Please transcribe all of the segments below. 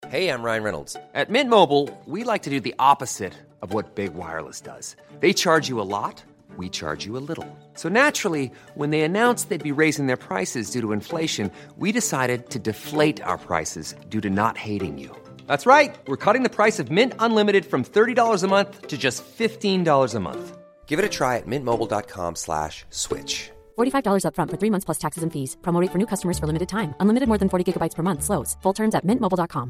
Hey, I'm Ryan Reynolds. At Mint Mobile, we like to do the opposite of what Big Wireless does. They charge you a lot, we charge you a little. So naturally, when they announced they'd be raising their prices due to inflation, we decided to deflate our prices due to not hating you. That's right. We're cutting the price of Mint Unlimited from $30 a month to just $15 a month. Give it a try at mintmobile.com/switch. $45 up front for 3 months plus taxes and fees. Promo rate for new customers for limited time. Unlimited more than 40 gigabytes per month. Slows full terms at mintmobile.com.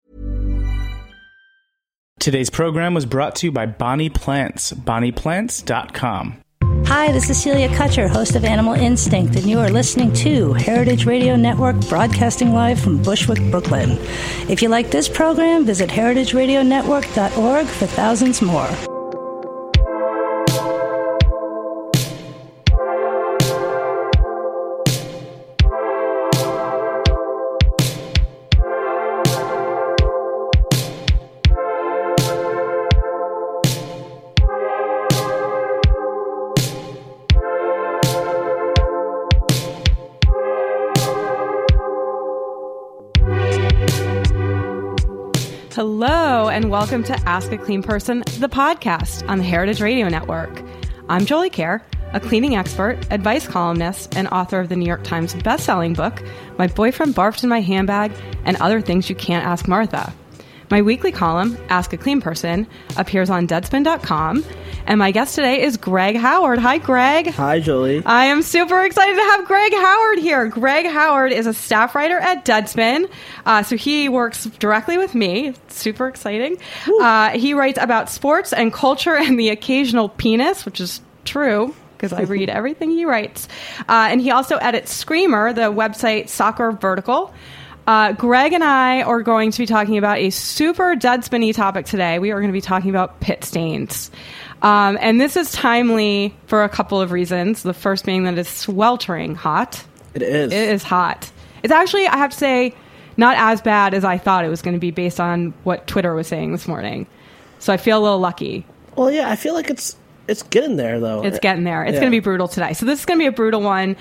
Today's program was brought to you by Bonnie Plants, bonnieplants.com. Hi, this is Celia Kutcher, host of Animal Instinct, and you are listening to Heritage Radio Network, broadcasting live from Bushwick, Brooklyn. If you like this program, visit heritageradionetwork.org for thousands more. Hello, and welcome to Ask a Clean Person, the podcast on the Heritage Radio Network. I'm Jolie Kerr, a cleaning expert, advice columnist, and author of the New York Times bestselling book, My Boyfriend Barfed in My Handbag, and Other Things You Can't Ask Martha. My weekly column, Ask a Clean Person, appears on Deadspin.com, and my guest today is Greg Howard. Hi, Greg. Hi, Jolie. I am super excited to have Greg Howard here. Greg Howard is a staff writer at Deadspin, so he works directly with me. It's super exciting. He writes about sports and culture and the occasional penis, which is true, because I read everything he writes. And he also edits Screamer, the website Soccer Vertical. Greg and I are going to be talking about a super Deadspin-y topic today. We are going to be talking about pit stains. And this is timely for a couple of reasons. The first being that it's sweltering hot. It is. It is hot. It's actually, I have to say, not as bad as I thought it was going to be based on what Twitter was saying this morning. So I feel a little lucky. Well, yeah, I feel like it's getting there, though. It's getting there. It's going to be brutal today. So this is going to be a brutal one.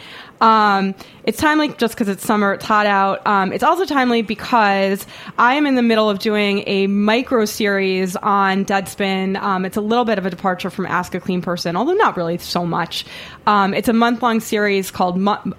It's timely just because it's summer, it's hot out. It's also timely because I am in the middle of doing a micro series on Deadspin. It's a little bit of a departure from Ask a Clean Person, although not really so much. It's a month-long series called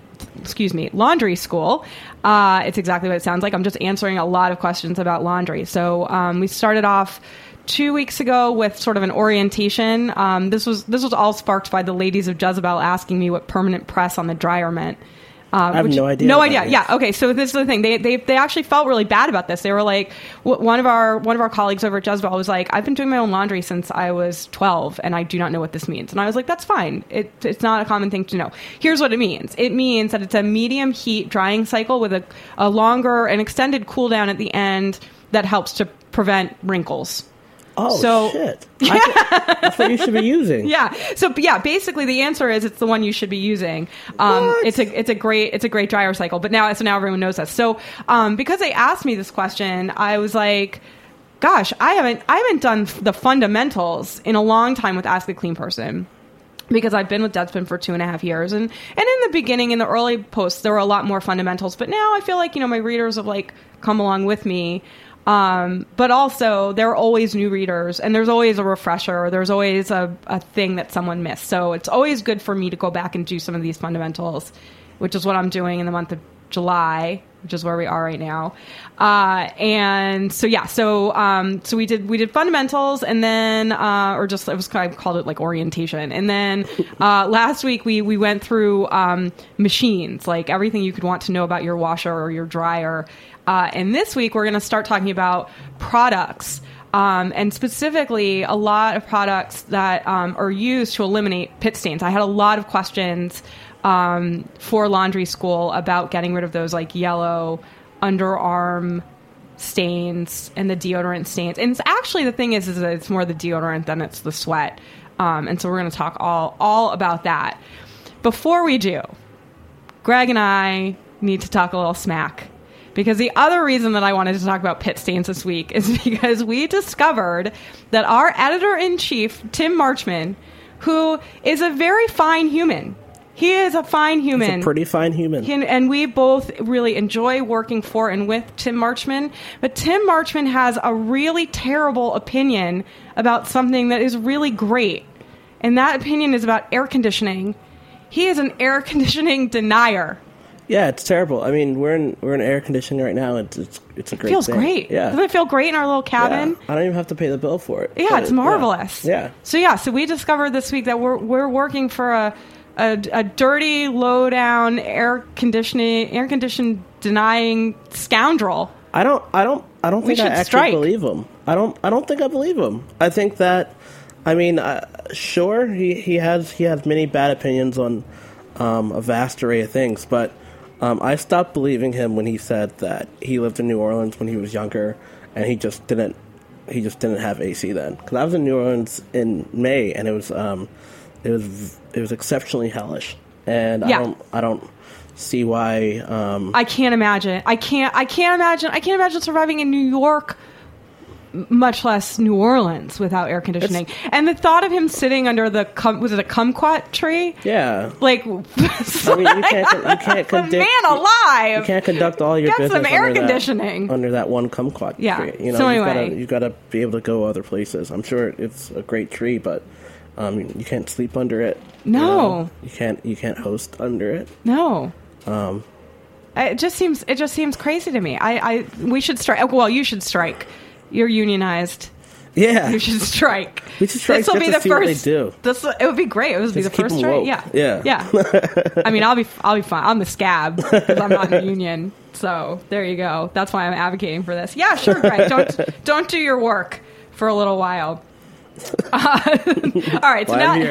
Laundry School. It's exactly what it sounds like. I'm just answering a lot of questions about laundry. So we started off 2 weeks ago with sort of an orientation. This was all sparked by the ladies of Jezebel asking me what permanent press on the dryer meant. I have no idea. No idea. Yeah. Okay. So this is the thing. They actually felt really bad about this. They were like, one of our colleagues over at Jezebel was like, I've been doing my own laundry since I was 12, and I do not know what this means. And I was like, that's fine. It's not a common thing to know. Here's what it means. It means that it's a medium heat drying cycle with a longer and extended cool down at the end that helps to prevent wrinkles. Oh, so, shit. That's what you should be using. Yeah. So, yeah, basically the answer is it's the one you should be using. It's a great dryer cycle. But now everyone knows that. So, because they asked me this question, I was like, gosh, I haven't done the fundamentals in a long time with Ask a Clean Person. Because I've been with Deadspin for 2.5 years. And in the beginning, in the early posts, there were a lot more fundamentals. But now I feel like, my readers have come along with me. But also there are always new readers, and there's always a refresher. There's always a thing that someone missed. So it's always good for me to go back and do some of these fundamentals, which is what I'm doing in the month of July, which is where we are right now. And so, yeah, so we did fundamentals, and then, I called it orientation. And then, last week we went through, machines, like everything you could want to know about your washer or your dryer. And this week we're going to start talking about products, and specifically a lot of products that are used to eliminate pit stains. I had a lot of questions for Laundry School about getting rid of those yellow underarm stains and the deodorant stains. And it's actually, the thing is that it's more the deodorant than it's the sweat. And so we're going to talk all about that. Before we do, Greg and I need to talk a little smack. Because the other reason that I wanted to talk about pit stains this week is because we discovered that our editor-in-chief, Tim Marchman, who is a very fine human, He is a fine human. He's a pretty fine human. And we both really enjoy working for and with Tim Marchman. But Tim Marchman has a really terrible opinion about something that is really great. And that opinion is about air conditioning. He is an air conditioning denier. Yeah, it's terrible. I mean, we're in air conditioning right now. It's a great Feels thing. Great. Yeah. Doesn't it feel great in our little cabin? Yeah. I don't even have to pay the bill for it. Yeah, it's marvelous. Yeah. So we discovered this week that we're working for a dirty, low down air condition denying scoundrel. I don't think I actually believe him. I don't think I believe him. I think that, I mean, sure, he has many bad opinions on a vast array of things, but I stopped believing him when he said that he lived in New Orleans when he was younger and he just didn't have AC then. Because I was in New Orleans in May and it was exceptionally hellish, and I don't see why. I can't imagine. I can't imagine surviving in New York, much less New Orleans, without air conditioning. And the thought of him sitting under the was it a kumquat tree? Yeah, like I mean, you can't conduct, man alive. You can't conduct all your business some air conditioning under that one kumquat tree. You know, so anyway, you've got to be able to go other places. I'm sure it's a great tree, but you can't sleep under it. No, you can't host under it. No. It just seems crazy to me. We should strike. Well, you should strike. You're unionized. Yeah, you should strike. We should strike. This will be the first. It would be great. It would be the first strike. Yeah. I mean, I'll be fine. I'm the scab because I'm not in the union. So there you go. That's why I'm advocating for this. Yeah, sure, Greg. Don't do your work for a little while. All right. So now,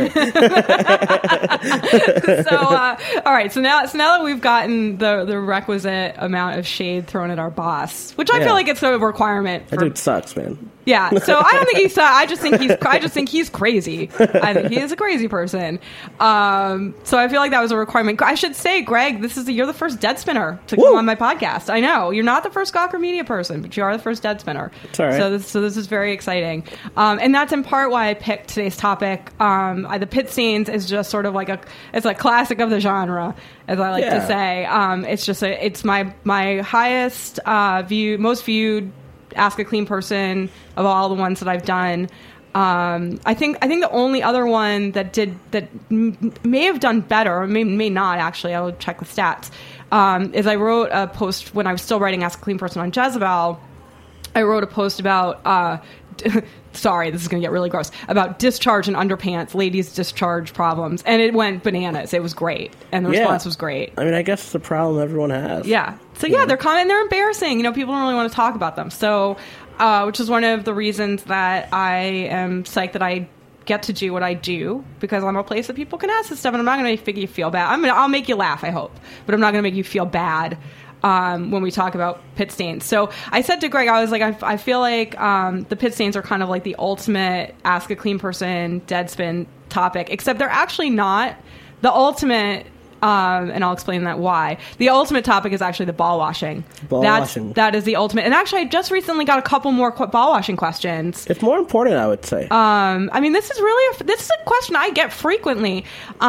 so now that we've gotten the requisite amount of shade thrown at our boss, which I feel like it's a requirement. That dude sucks, man. Yeah. So I don't think he sucks. I just think he's crazy. I think he is a crazy person. So I feel like that was a requirement. I should say, Greg, you're the first dead spinner to come on my podcast. I know you're not the first Gawker Media person, but you are the first dead spinner. It's all right. So this is very exciting, and that's in part why I picked today's topic. The Pit Stains is just sort of like it's a classic of the genre, as I like to say. It's my highest most viewed Ask a Clean Person of all the ones that I've done. I think the only other one that may have done better, or may not actually, I will check the stats, is I wrote a post when I was still writing Ask a Clean Person on Jezebel. I wrote a post about sorry, this is going to get really gross, about discharge and underpants, ladies' discharge problems, and it went bananas. It was great, and the response was great. I mean, I guess it's a problem everyone has. Yeah. So they're common, they're embarrassing. People don't really want to talk about them. So, which is one of the reasons that I am psyched that I get to do what I do, because I'm a place that people can ask this stuff, and I'm not going to make you feel bad. I'll make you laugh, I hope, but I'm not going to make you feel bad when we talk about pit stains. So I said to Greg, I was like, I feel like the pit stains are kind of like the ultimate Ask a Clean Person deadspin topic, except they're actually not. The ultimate, and I'll explain that why. The ultimate topic is actually the ball washing. That is the ultimate. And actually, I just recently got a couple more ball washing questions. It's more important, I would say. I mean, this is a question I get frequently.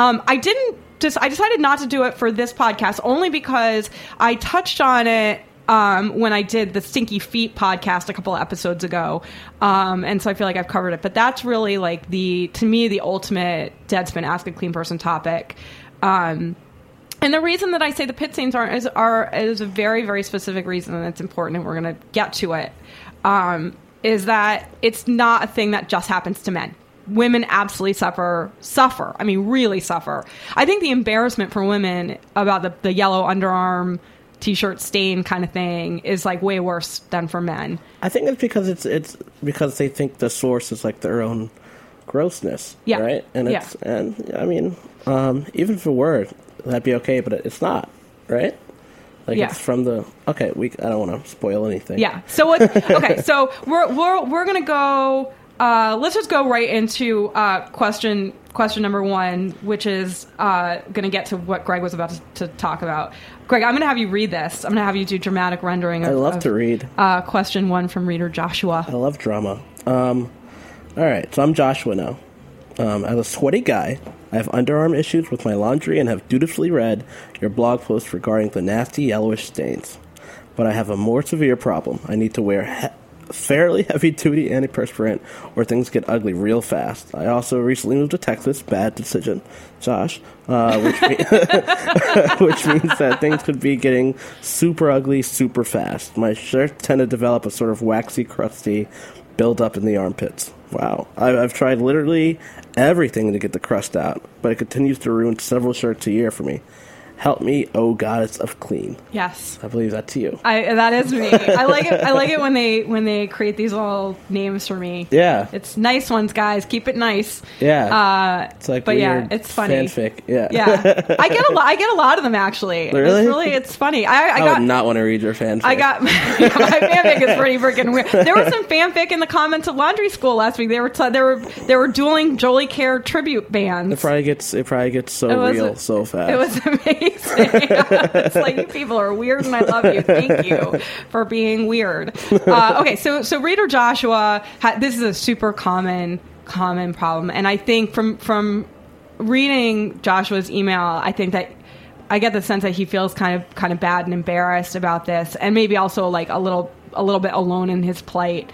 I decided not to do it for this podcast only because I touched on it when I did the Stinky Feet podcast a couple of episodes ago. And so I feel like I've covered it. But that's really like to me, the ultimate Deadspin Ask a Clean Person topic. And the reason that I say the pit stains is a very, very specific reason, and it's important, and we're going to get to it, is that it's not a thing that just happens to men. Women absolutely suffer. I mean, really suffer. I think the embarrassment for women about the yellow underarm t-shirt stain kind of thing is like way worse than for men. I think it's because it's because they think the source is like their own grossness, right? And I mean, even if it were, that'd be okay, but it's not, right? Like it's from the I don't want to spoil anything. Yeah. So so we're gonna go. Let's just go right into question number one, which is going to get to what Greg was about to talk about. Greg, I'm going to have you read this. I'm going to have you do dramatic rendering. I love to read. Question one from reader Joshua. I love drama. All right, so I'm Joshua now. As a sweaty guy, I have underarm issues with my laundry and have dutifully read your blog post regarding the nasty yellowish stains. But I have a more severe problem. I need to wear fairly heavy-duty antiperspirant or things get ugly real fast. I also recently moved to Texas. Bad decision, Josh. Which means that things could be getting super ugly super fast. My shirts tend to develop a sort of waxy, crusty build-up in the armpits. Wow. I've tried literally everything to get the crust out, but it continues to ruin several shirts a year for me. Help me, oh goddess of clean. Yes, I believe that's you. That is me. I like it. I like it when they create these little names for me. Yeah, it's nice ones, guys. Keep it nice. Yeah, it's like but weird it's funny fanfic. Yeah. I get a lot of them actually. Really, it's funny. I would not want to read your fanfic. I got my fanfic is pretty freaking weird. There was some fanfic in the comments of Laundry School last week. They were dueling Jolie Care tribute bands. It probably gets so real so fast. It was amazing. It's like, you people are weird and I love you. Thank you for being weird. Okay, so Reader Joshua, this is a super common problem, and I think from reading Joshua's email, I think that I get the sense that he feels kind of bad and embarrassed about this, and maybe also like a little bit alone in his plight.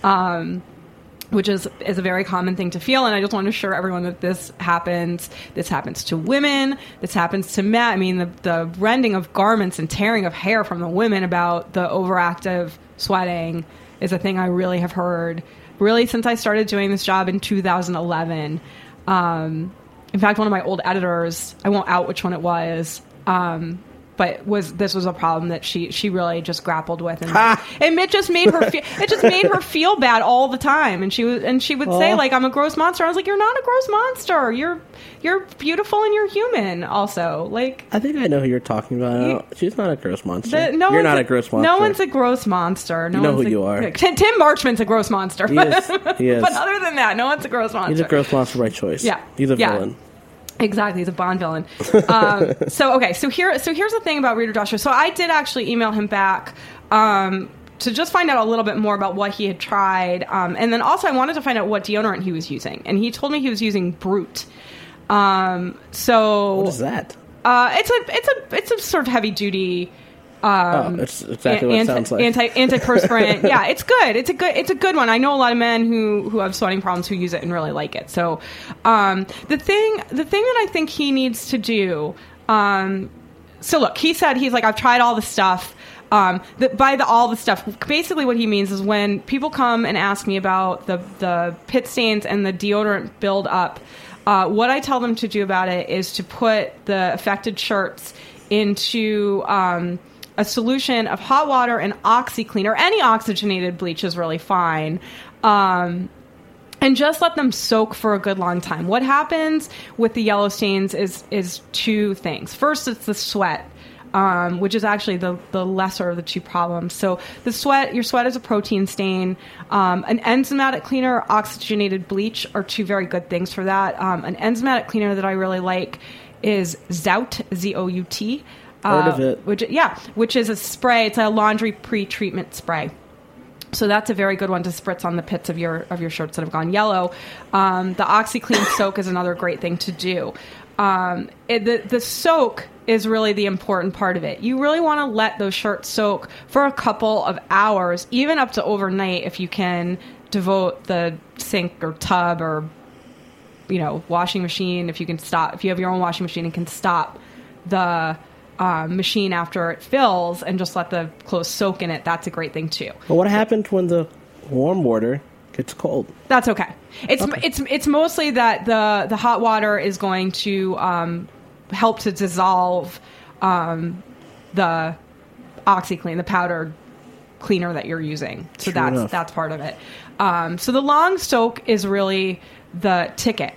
Which is a very common thing to feel, and I just want to assure everyone that this happens. This happens to women. This happens to men. I mean, the rending of garments and tearing of hair from the women about the overactive sweating is a thing I really have heard, really since I started doing this job in 2011. In fact, one of my old editors, I won't out which one it was, but this was a problem that she really just grappled with, and it just made her feel bad all the time. And she would say, like, I'm a gross monster. I was like, you're not a gross monster. You're beautiful and you're human. Also, like, I think I know who you're talking about. She's not a gross monster. You're not a gross monster. No one's a gross monster. You know who you are. Tim Marchman's a gross monster. He is. But other than that, no one's a gross monster. He's a gross monster by choice. Yeah, he's a villain. Exactly, he's a Bond villain. So here's the thing about Reader Joshua. So I did actually email him back to just find out a little bit more about what he had tried, and then also I wanted to find out what deodorant he was using, and he told me he was using Brute. So what is that? It's a sort of heavy duty. It's exactly what it sounds like. Antiperspirant. Yeah, it's good. It's a good one. I know a lot of men who have sweating problems who use it and really like it. So, the thing that I think he needs to do. So look, he's like, I've tried all the stuff. All the stuff. Basically, what he means is when people come and ask me about the pit stains and the deodorant build up, what I tell them to do about it is to put the affected shirts into a solution of hot water and OxyClean, or any oxygenated bleach is really fine, and just let them soak for a good long time. What happens with the yellow stains is two things. First, it's the sweat, which is actually the lesser of the two problems. So your sweat is a protein stain. An enzymatic cleaner, oxygenated bleach are two very good things for that. An enzymatic cleaner that I really like is Zout, Zout. Heard of it. Which is a spray. It's a laundry pre-treatment spray. So that's a very good one to spritz on the pits of your shirts that have gone yellow. The OxyClean soak is another great thing to do. The soak is really the important part of it. You really want to let those shirts soak for a couple of hours, even up to overnight, if you can devote the sink or tub or washing machine. If you have your own washing machine and can stop the machine after it fills and just let the clothes soak in it, that's a great thing too. But what happens when the warm water gets cold? That's okay. It's mostly that the hot water is going to help to dissolve the OxyClean, the powdered cleaner that you're using. So that's part of it. So the long soak is really the ticket.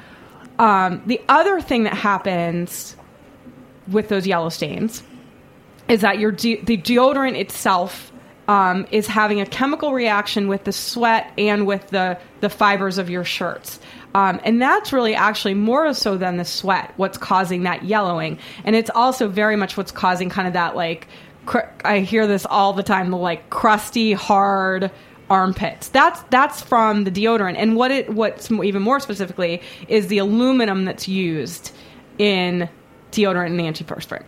The other thing that happens with those yellow stains is that the deodorant itself is having a chemical reaction with the sweat and with the fibers of your shirts. And that's really actually more so than the sweat, what's causing that yellowing. And it's also very much what's causing kind of that, like, I hear this all the time, the like crusty, hard armpits. That's from the deodorant. And what's even more specifically is the aluminum that's used in deodorant and antiperspirant.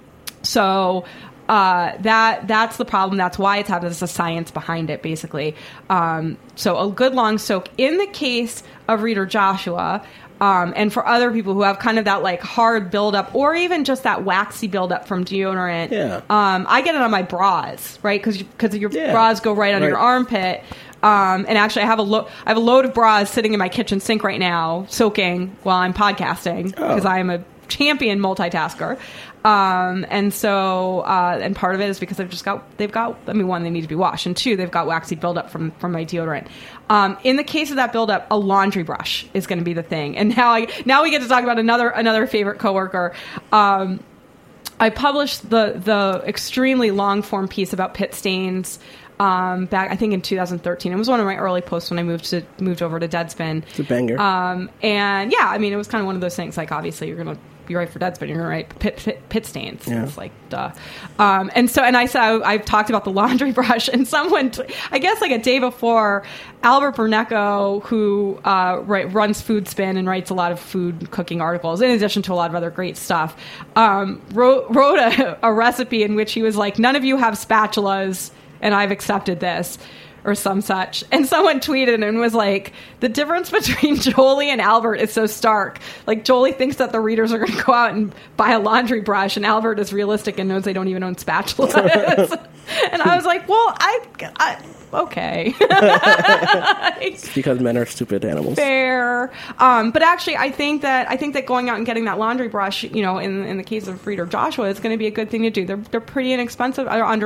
So that's the problem. That's why it's happening. There's a science behind it, basically. So a good long soak. In the case of Reader Joshua, and for other people who have kind of that like hard buildup or even just that waxy buildup from deodorant, I get it on my bras, right? Because your bras go right under your armpit. And actually, I have a load of bras sitting in my kitchen sink right now, soaking while I'm podcasting because I am a champion multitasker. And so, and part of it is because they've got, I mean, one, they need to be washed, and two, they've got waxy buildup from my deodorant. In the case of that buildup, a laundry brush is going to be the thing. And now we get to talk about another favorite coworker. I published the extremely long form piece about pit stains, back, I think in 2013. It was one of my early posts when I moved over to Deadspin. It's a banger. And yeah, I mean, it was kind of one of those things, like, obviously you're going to be right for Deadspin, you're going to write pit stains. Yeah. It's like, duh. And I said, I've talked about the laundry brush, and someone, I guess like a day before, Albert Bernecco, who runs Foodspin and writes a lot of food cooking articles, in addition to a lot of other great stuff, wrote a recipe in which he was like, none of you have spatulas, and I've accepted this, or some such. And someone tweeted and was like, the difference between Jolie and Albert is so stark. Like, Jolie thinks that the readers are going to go out and buy a laundry brush, and Albert is realistic and knows they don't even own spatulas. And I was like, well, I okay. It's because men are stupid animals. Fair. But actually, I think that going out and getting that laundry brush, you know, in the case of Reader Joshua, is going to be a good thing to do. They're pretty inexpensive. They're under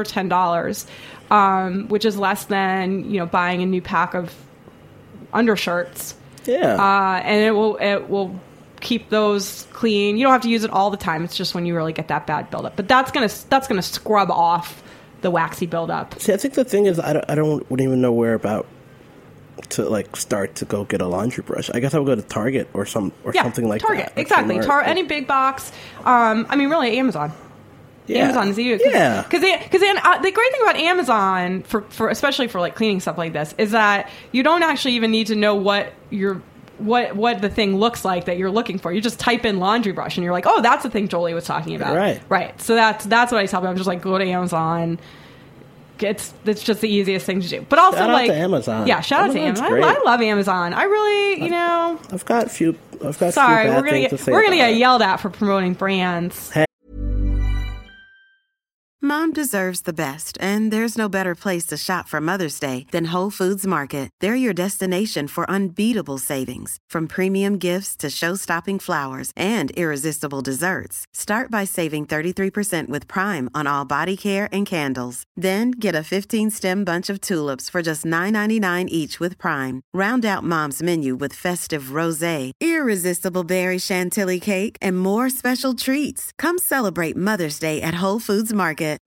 $10, which is less than, you know, buying a new pack of undershirts. Yeah. And it will keep those clean. You don't have to use it all the time. It's just when you really get that bad buildup. But that's gonna scrub off the waxy buildup. See, I think the thing is, wouldn't even know where about to like start to go get a laundry brush. I guess I would go to Target or something like Target. that. Exactly. Any big box. I mean, really, Amazon. Yeah. Amazon is easy. Yeah. Because the great thing about Amazon, for especially for like cleaning stuff like this, is that you don't actually even need to know what the thing looks like that you're looking for. You just type in laundry brush and you're like, oh, that's the thing Jolie was talking about. Right. So that's what I tell them. I'm just like, go to Amazon. It's just the easiest thing to do. But also, shout out to Amazon. Yeah, shout out to Amazon. I love Amazon. I really, you know. I've got a few. Sorry, we're gonna get yelled at for promoting brands. Hey. Mom deserves the best, and there's no better place to shop for Mother's Day than Whole Foods Market. They're your destination for unbeatable savings, from premium gifts to show-stopping flowers and irresistible desserts. Start by saving 33% with Prime on all body care and candles. Then get a 15-stem bunch of tulips for just $9.99 each with Prime. Round out Mom's menu with festive rosé, irresistible berry chantilly cake, and more special treats. Come celebrate Mother's Day at Whole Foods Market.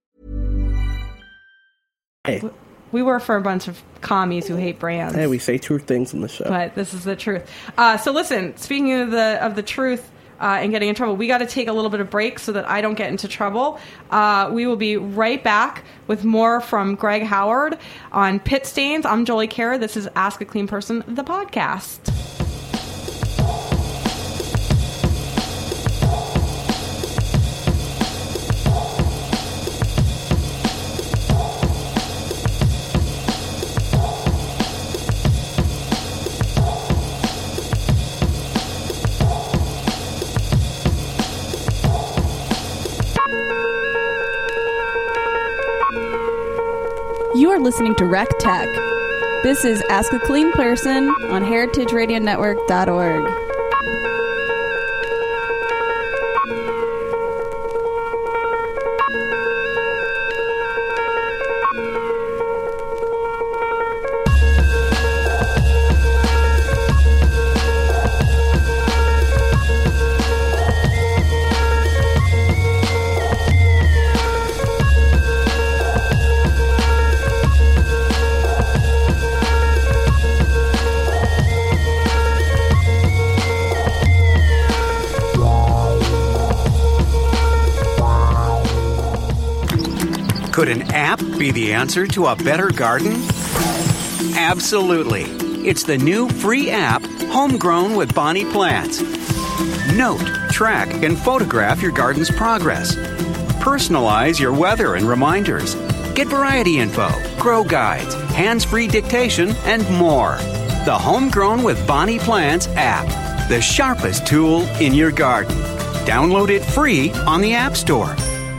Hey. We work for a bunch of commies who hate brands. Hey, we say true things in the show. But this is the truth. So listen, speaking of the truth and getting in trouble, we got to take a little bit of break so that I don't get into trouble. We will be right back with more from Greg Howard on pit stains. I'm Jolie Kerr. This is Ask a Clean Person, the podcast. You are listening to Rec Tech. This is Ask a Clean Person on heritageradionetwork.org. Could an app be the answer to a better garden? Absolutely. It's the new free app, Homegrown with Bonnie Plants. Note, track, and photograph your garden's progress. Personalize your weather and reminders. Get variety info, grow guides, hands-free dictation, and more. The Homegrown with Bonnie Plants app, the sharpest tool in your garden. Download it free on the App Store.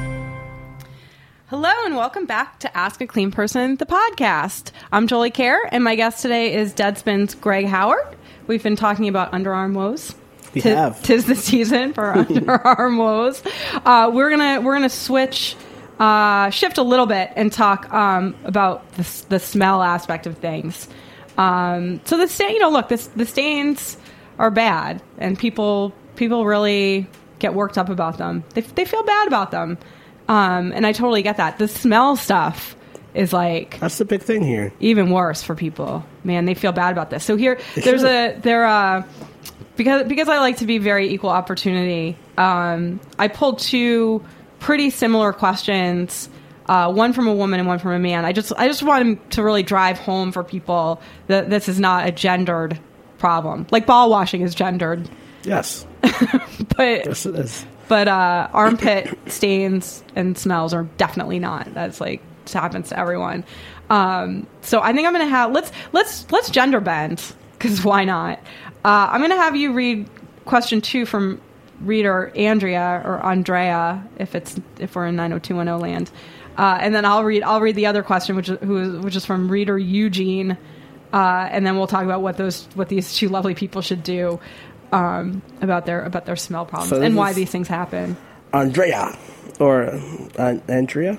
Hello and welcome back to Ask a Clean Person, the podcast. I'm Jolie Kerr, and my guest today is Deadspin's Greg Howard. We've been talking about underarm woes. Tis the season for underarm woes. We're gonna shift a little bit and talk about the smell aspect of things. So the stains are bad, and people really get worked up about them. They feel bad about them, and I totally get that. The smell stuff is like, that's the big thing here. Even worse for people. Man, they feel bad about this. So here, because I like to be very equal opportunity, I pulled two pretty similar questions, one from a woman and one from a man. I just want to really drive home for people that this is not a gendered problem. Like ball washing is gendered. Yes. But yes, it is. But armpit stains and smells are definitely not. That's like, it happens to everyone. So I think I'm going to have, let's gender bend, because why not? I'm going to have you read question 2 from reader Andrea, if we're in 90210 land, and then I'll read the other question, which is from reader Eugene, and then we'll talk about what these two lovely people should do about their smell problems and why these things happen. Andrea, or Andrea.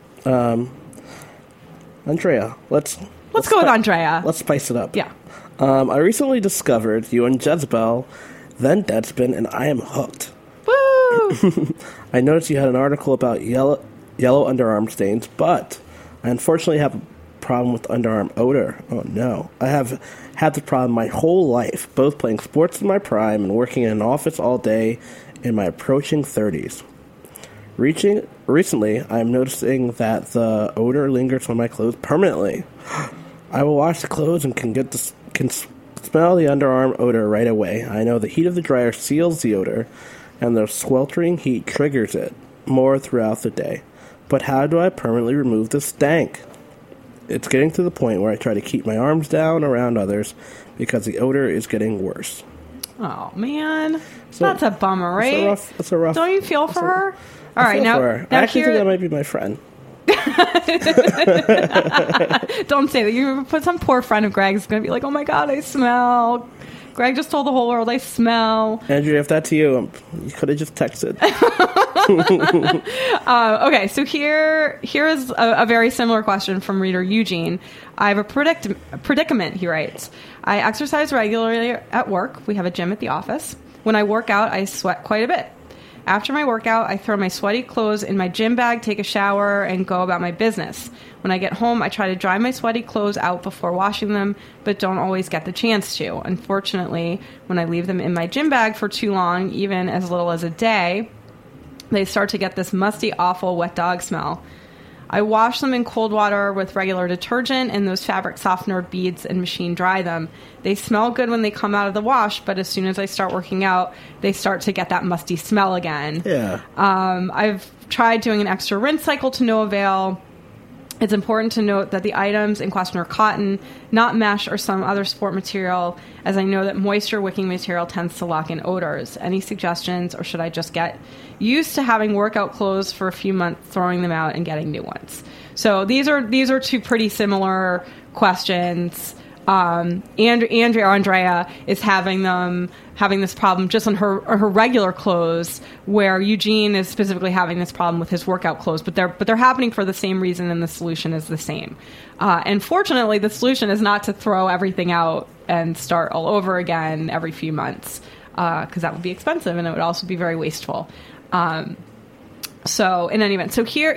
Andrea, let's go with Andrea. Let's spice it up. Yeah. I recently discovered you and Jezebel, then Deadspin, and I am hooked. Woo! I noticed you had an article about yellow underarm stains, but I unfortunately have a problem with underarm odor. Oh no. I have had the problem my whole life, both playing sports in my prime and working in an office all day in my approaching 30s. Recently, I am noticing that the odor lingers on my clothes permanently. I will wash the clothes and can smell the underarm odor right away. I know the heat of the dryer seals the odor, and the sweltering heat triggers it more throughout the day. But how do I permanently remove the stank? It's getting to the point where I try to keep my arms down around others because the odor is getting worse. Oh, man. So, that's a bummer, right? That's a rough... Don't you feel for her? All right, now I actually think that might be my friend. Don't say that. You put some poor friend of Greg's going to be like, oh my God, I smell. Greg just told the whole world I smell. Andrea, if that's you could have just texted. Okay, so here is a very similar question from reader Eugene. I have a predicament, he writes. I exercise regularly at work. We have a gym at the office. When I work out, I sweat quite a bit. After my workout, I throw my sweaty clothes in my gym bag, take a shower, and go about my business. When I get home, I try to dry my sweaty clothes out before washing them, but don't always get the chance to. Unfortunately, when I leave them in my gym bag for too long, even as little as a day, they start to get this musty, awful, wet dog smell. I wash them in cold water with regular detergent and those fabric softener beads and machine dry them. They smell good when they come out of the wash, but as soon as I start working out, they start to get that musty smell again. Yeah. I've tried doing an extra rinse cycle to no avail. It's important to note that the items in question are cotton, not mesh or some other sport material, as I know that moisture-wicking material tends to lock in odors. Any suggestions, or should I just get used to having workout clothes for a few months, throwing them out, and getting new ones? So these are two pretty similar questions. Andrea is having this problem just on her regular clothes, where Eugene is specifically having this problem with his workout clothes, but they're happening for the same reason, and the solution is the same. And fortunately, the solution is not to throw everything out and start all over again every few months, because that would be expensive and it would also be very wasteful. So in any event, so here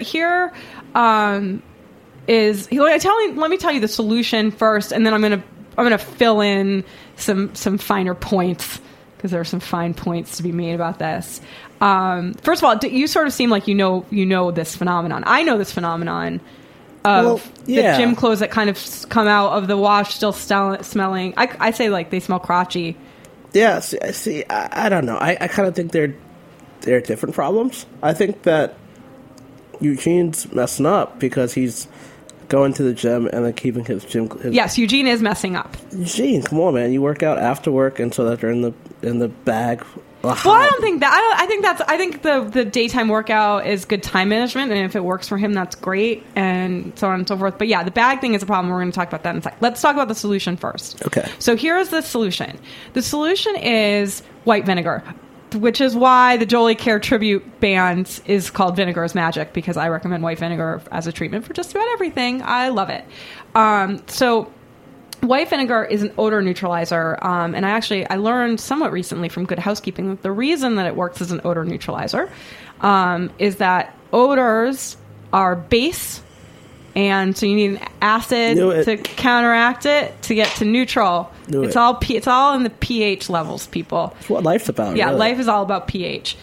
is, let me tell you the solution first, and then I'm gonna fill in some finer points, because there are some fine points to be made about this. First of all, you sort of seem like you know this phenomenon. I know this phenomenon of the gym clothes that kind of come out of the wash still smelling. I say like they smell crotchy. Yeah, see, I don't know. I kind of think they're different problems. I think that Eugene's messing up because he's going to the gym and then keeping his gym. Yes, Eugene is messing up. Eugene, come on, man! You work out after work, and so that they're in the bag. Well, I don't think that. I think the daytime workout is good time management, and if it works for him, that's great, and so on and so forth. But yeah, the bag thing is a problem. We're going to talk about that in a second. Let's talk about the solution first. Okay. So here's the solution. The solution is white vinegar, which is why the Jolie Care tribute band is called Vinegar is Magic, because I recommend white vinegar as a treatment for just about everything. I love it. So white vinegar is an odor neutralizer, and I learned somewhat recently from Good Housekeeping that the reason that it works as an odor neutralizer is that odors are base, and so you need an acid to counteract it to get to neutral. It's all in the pH levels, people. That's what life's about. Yeah, really. Life is all about pH.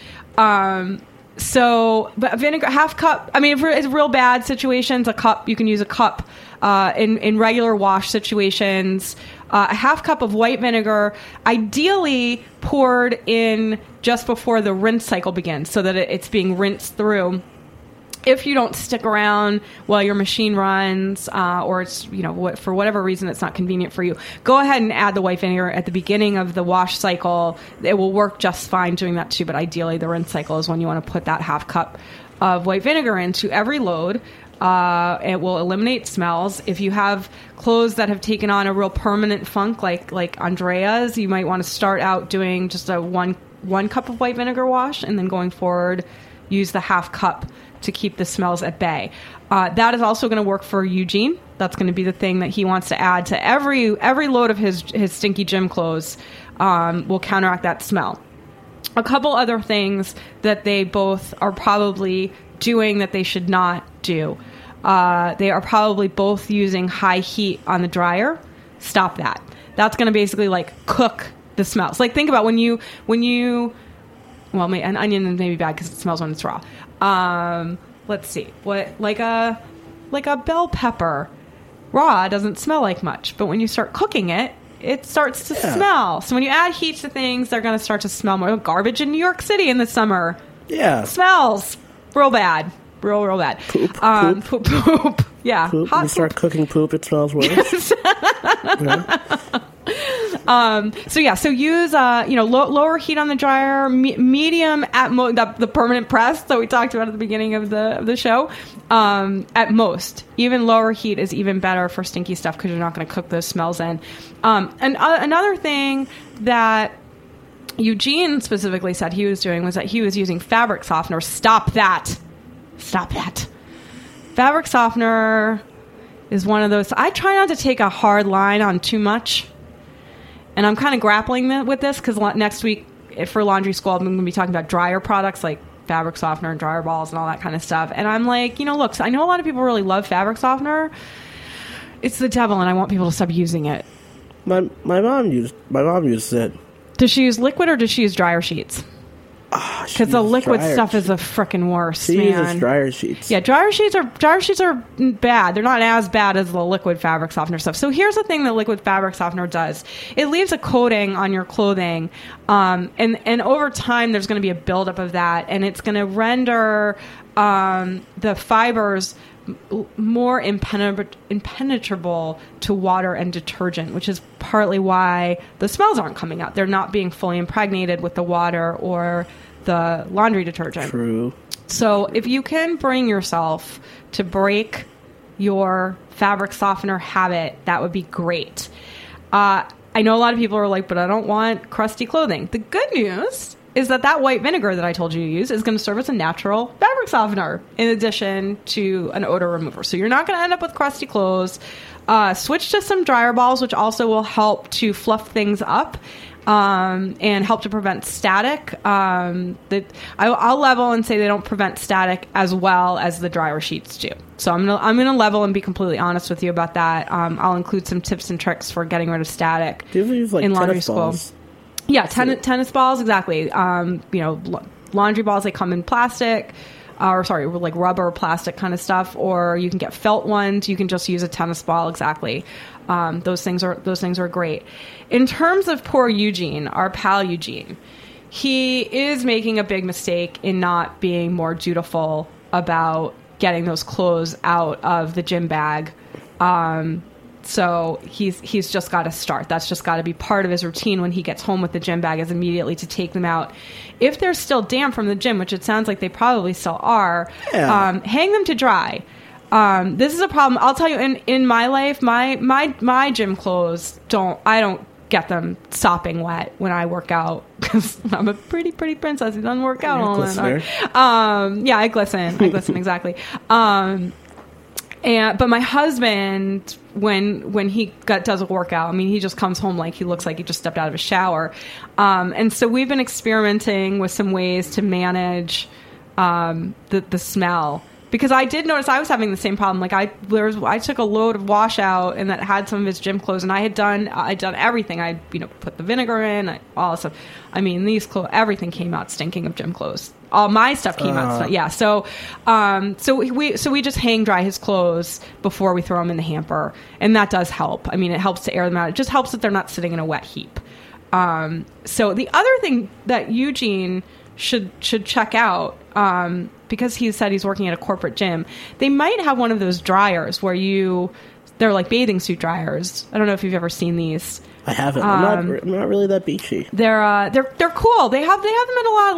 But vinegar, half cup. I mean, if it's real bad situations, a cup. You can use a cup. In regular wash situations, a half cup of white vinegar, ideally poured in just before the rinse cycle begins, so that it's being rinsed through. If you don't stick around while your machine runs, or it's, for whatever reason it's not convenient for you, go ahead and add the white vinegar at the beginning of the wash cycle. It will work just fine doing that too, but ideally the rinse cycle is when you want to put that half cup of white vinegar into every load. It will eliminate smells. If you have clothes that have taken on a real permanent funk, like Andrea's, you might want to start out doing just a one cup of white vinegar wash, and then going forward, use the half cup to keep the smells at bay. That is also going to work for Eugene. That's going to be the thing that he wants to add to every load of his stinky gym clothes. Will counteract that smell. A couple other things that they both are probably doing that they should not do. They are probably both using high heat on the dryer. Stop that. That's going to basically cook the smells. Think about when you well, an onion may be bad because it smells when it's raw. Let's see. Like a bell pepper raw doesn't smell like much, but when you start cooking it, it starts to smell. So when you add heat to things, they're going to start to smell more. Garbage in New York City in the summer. Yeah. Smells real bad. Real bad. Poop. Yeah. Poop. When you start cooking poop, it smells worse. So use lower heat on the dryer, medium at the permanent press that we talked about at the beginning of the show. At most, even lower heat is even better for stinky stuff because you're not going to cook those smells in. And another thing that Eugene specifically said he was doing was that he was using fabric softener. Stop that. Fabric softener is one of those. I try not to take a hard line on too much. And I'm kind of grappling with this because next week for Laundry School, I'm going to be talking about dryer products like fabric softener and dryer balls and all that kind of stuff. And I'm like, look, I know a lot of people really love fabric softener. It's the devil, and I want people to stop using it. My mom used it. Does she use liquid or does she use dryer sheets? Because the liquid stuff is the frickin' worst, man. She uses dryer sheets. Yeah, dryer sheets are bad. They're not as bad as the liquid fabric softener stuff. So here's the thing that liquid fabric softener does. It leaves a coating on your clothing, and over time there's going to be a buildup of that, and it's going to render the fibers more impenetrable to water and detergent, which is partly why the smells aren't coming out. They're not being fully impregnated with the water or the laundry detergent. True. So if you can bring yourself to break your fabric softener habit, that would be great. I know a lot of people are like, but I don't want crusty clothing. The good news is that white vinegar that I told you to use is going to serve as a natural fabric softener in addition to an odor remover. So you're not going to end up with crusty clothes. Switch to some dryer balls, which also will help to fluff things up and help to prevent static. I'll level and say they don't prevent static as well as the dryer sheets do. So I'm gonna level and be completely honest with you about that. I'll include some tips and tricks for getting rid of static in laundry school. Yeah, tennis balls, exactly. Laundry balls, they come in plastic. like rubber or plastic kind of stuff, or you can get felt ones. You can just use a tennis ball. Exactly. Those things are great. In terms of poor Eugene, our pal Eugene, he is making a big mistake in not being more dutiful about getting those clothes out of the gym bag. So he's just got to start. That's just got to be part of his routine when he gets home with the gym bag, is immediately to take them out. If they're still damp from the gym, which it sounds like they probably still are, hang them to dry. This is a problem. I'll tell you, in my life, my gym clothes I don't get them sopping wet when I work out, because I'm a pretty princess who doesn't work out all the time. Yeah, I glisten exactly. But my husband, when he does a workout, I mean, he just comes home like he looks like he just stepped out of a shower. And so we've been experimenting with some ways to manage the smell. Because I did notice I was having the same problem. Like I took a load of washout and that had some of his gym clothes, and I'd done everything. I put the vinegar in, all this stuff. I mean, these clothes, everything came out stinking of gym clothes. All my stuff came out. Yeah. So we just hang dry his clothes before we throw them in the hamper, and that does help. I mean, it helps to air them out. It just helps that they're not sitting in a wet heap. So the other thing that Eugene should check out, because he said he's working at a corporate gym, they might have one of those dryers where they're like bathing suit dryers. I don't know if you've ever seen these. I haven't. I'm not really that beachy. They're cool. They have them in a lot of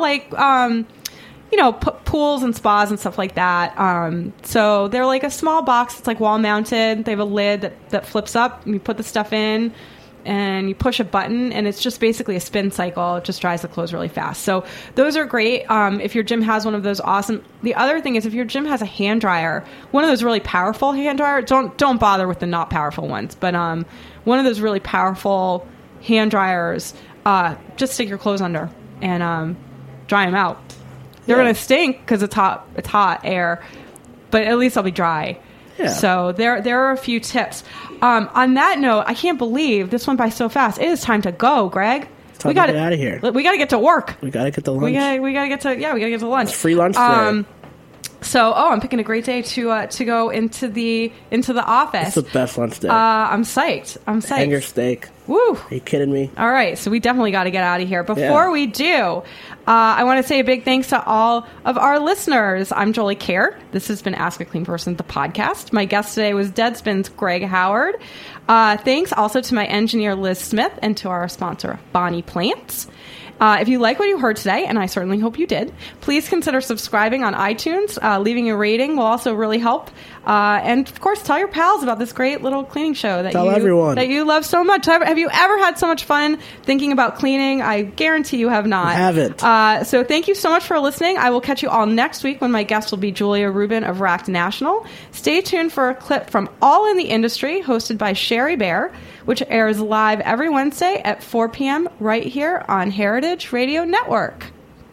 like pools and spas and stuff like that. So they're like a small box. It's like wall mounted. They have a lid that flips up, and you put the stuff in, and you push a button, and it's just basically a spin cycle. It just dries the clothes really fast. So those are great. If your gym has one of those, awesome. The other thing is, if your gym has a hand dryer, one of those really powerful hand dryers, don't bother with the not powerful ones, but one of those really powerful hand dryers, just stick your clothes under and dry them out. They're going to stink because it's hot air, but at least they'll be dry. Yeah. So there are a few tips. On that note, I can't believe this went by so fast. It is time to go, Greg. We got to get out of here. We got to get to work. We got to get to lunch. We got to get to lunch. It's free lunch today. So, I'm picking a great day to go into the office. It's the best lunch day. I'm psyched. Hanger steak. Woo! Are you kidding me? All right, so we definitely got to get out of here. Before we do, I want to say a big thanks to all of our listeners. I'm Jolie Kerr. This has been Ask a Clean Person, the podcast. My guest today was Deadspin's Greg Howard. Thanks also to my engineer, Liz Smith, and to our sponsor, Bonnie Plants. If you like what you heard today, and I certainly hope you did, please consider subscribing on iTunes. Leaving a rating will also really help. And, of course, tell your pals about this great little cleaning show that you love so much. Have you ever had so much fun thinking about cleaning? I guarantee you have not. I haven't. So thank you so much for listening. I will catch you all next week when my guest will be Julia Rubin of Racked National. Stay tuned for a clip from All in the Industry, hosted by Sherry Bear, which airs live every Wednesday at 4 p.m. right here on Heritage Radio Network.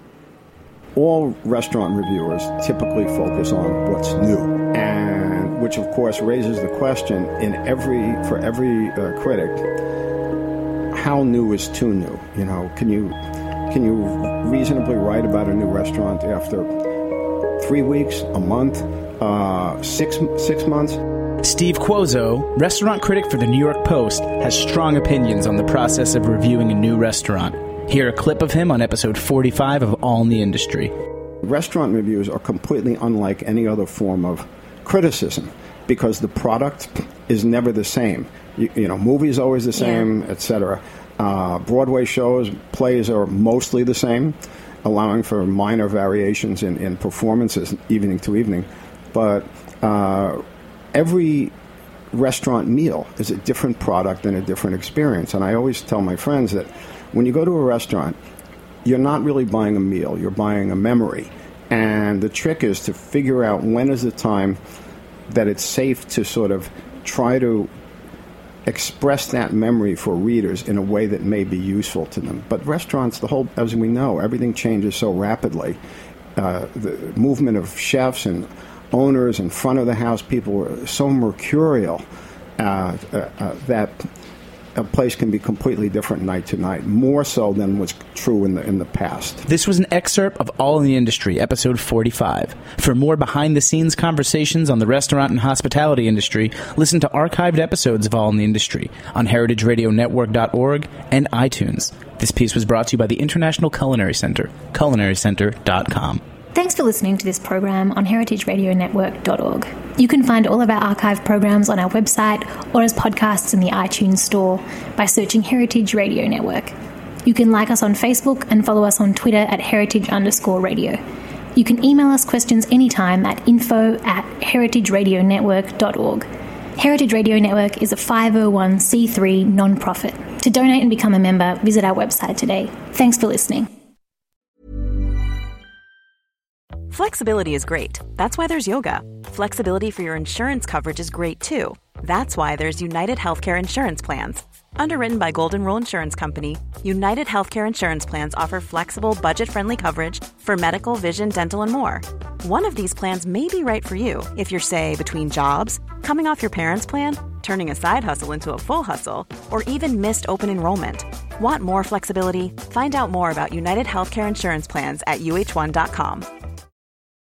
All restaurant reviewers typically focus on what's new, and which of course raises the question for every critic, how new is too new? Can you reasonably write about a new restaurant after 3 weeks, a month, 6 months? Steve Cuozzo, restaurant critic for the New York Post, has strong opinions on the process of reviewing a new restaurant. Hear a clip of him on episode 45 of All in the Industry. Restaurant reviews are completely unlike any other form of criticism because the product is never the same. Movies are always the same, etc. Broadway shows, plays are mostly the same, allowing for minor variations in performances evening to evening. But every restaurant meal is a different product and a different experience. And I always tell my friends that when you go to a restaurant, you're not really buying a meal, you're buying a memory. And the trick is to figure out when is the time that it's safe to sort of try to express that memory for readers in a way that may be useful to them. But restaurants, as we know, everything changes so rapidly. The movement of chefs and owners in front of the house people are so mercurial that a place can be completely different night to night, more so than was true in the past. This was an excerpt of All in the Industry, episode 45. For more behind-the-scenes conversations on the restaurant and hospitality industry, listen to archived episodes of All in the Industry on heritageradionetwork.org and iTunes. This piece was brought to you by the International Culinary Center, culinarycenter.com. Thanks for listening to this program on heritageradionetwork.org. You can find all of our archive programs on our website or as podcasts in the iTunes store by searching Heritage Radio Network. You can like us on Facebook and follow us on Twitter at @heritage_radio. You can email us questions anytime at info@heritageradionetwork.org. Heritage Radio Network is a 501c3 non-profit. To donate and become a member, visit our website today. Thanks for listening. Flexibility is great. That's why there's yoga. Flexibility for your insurance coverage is great too. That's why there's United Healthcare Insurance Plans. Underwritten by Golden Rule Insurance Company, United Healthcare Insurance Plans offer flexible, budget-friendly coverage for medical, vision, dental, and more. One of these plans may be right for you if you're, say, between jobs, coming off your parents' plan, turning a side hustle into a full hustle, or even missed open enrollment. Want more flexibility? Find out more about United Healthcare Insurance Plans at uh1.com.